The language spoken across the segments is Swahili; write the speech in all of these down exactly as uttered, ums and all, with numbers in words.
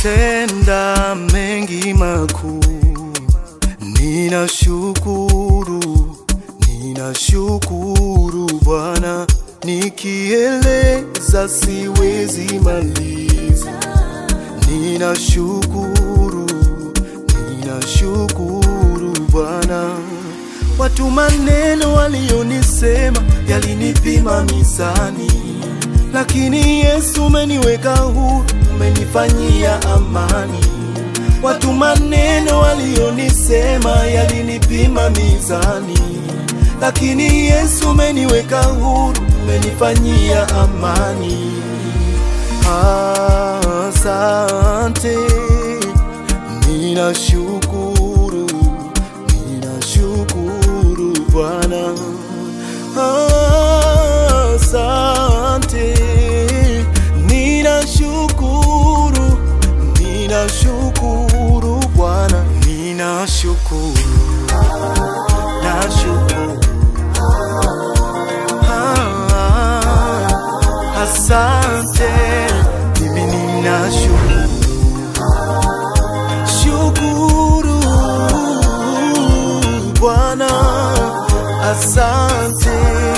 umetenda mengi makuu. Ninashukuru, ninashukuru Bwana, nikieleza siwezi maliza. Ninashukuru, ninashukuru Bwana. Watu maneno walionisema yalinipima mizani, lakini Yesu umeniweka huru, umenifanyia amani. Watu maneno walionisema yalinipima mizani, lakini Yesu umeniweka huru, umenifanyia amani. Asante, ninashukuru, ninashukuru Bwana. Asante, ninashukuru, ninashukuru Bwana. Ninashukuru, nashukuru. Asante, mimi ninashukuru, shukuru Bwana. Asante,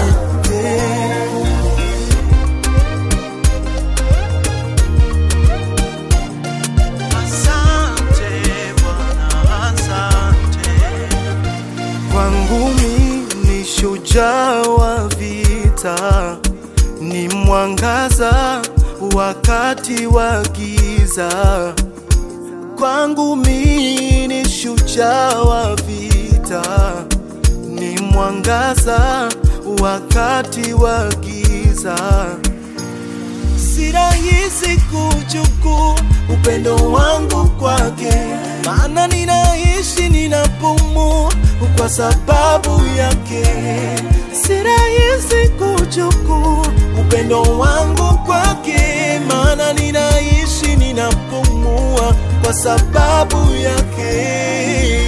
asante Bwana, asante. Kwangu mimi ni shujaa wa vita, ni mwangaza wakati wa giza. Kwangu mimi ni shujaa wa vita, ni mwangaza wakati wa giza. Si rahisi kuchukua upendo wangu kwake, maana ninaishi, ninapumua kwa sababu yake. Si rahisi kuchukua upendo wangu kwake, maana ninaishi, ninapumua kwa sababu yake.